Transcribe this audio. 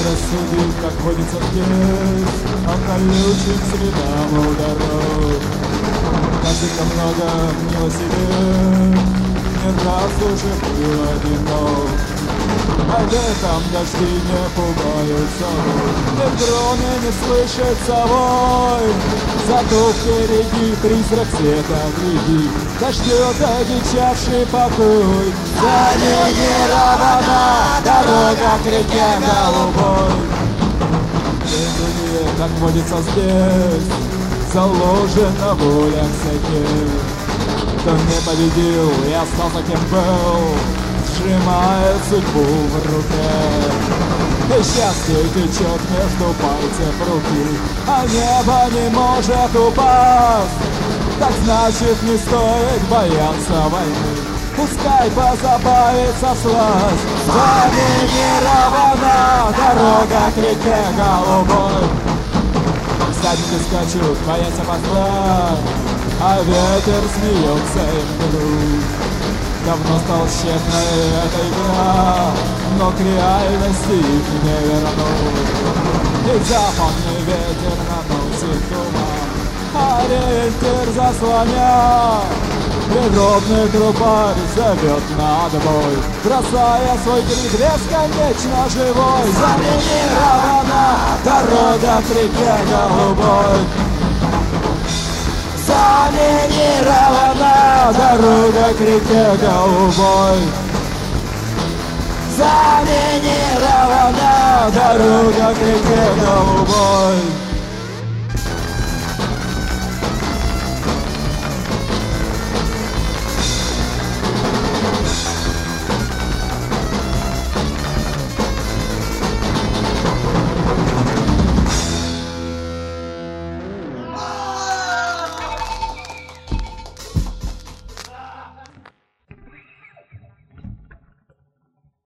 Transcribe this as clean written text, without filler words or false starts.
рассудить, как водится здесь, о колючим следам у дорог. Каждый, кто много мнил о себе, не раз уже был одинок. А летом дожди не пугают совой, нет дроны не слышится вой. Зато впереди призрак света гляди, дождет одичавший покой. Заминирована дорога к реке голубой. Безумие, как водится здесь, заложена воля всяких. Кто не победил и остался кем был, сжимает судьбу в руке. И счастье течет между пальцев руки, а небо не может упасть. Так значит, не стоит бояться войны, пускай позабавится сласть. Заминирована дорога к реке голубой. Всадники скачут, боятся поста, а ветер смеется им в грудь. Давно стал тщетной эта игра, но к реальности их не вернуть. И западный ветер наносит туман, ориентир заслоня. Природный трубарь зовет на бой, бросая свой крик бесконечно живой. Заминирована дорога к реке голубой. Заминирована дорога к реке голубой. Заминирована дорога к реке голубой.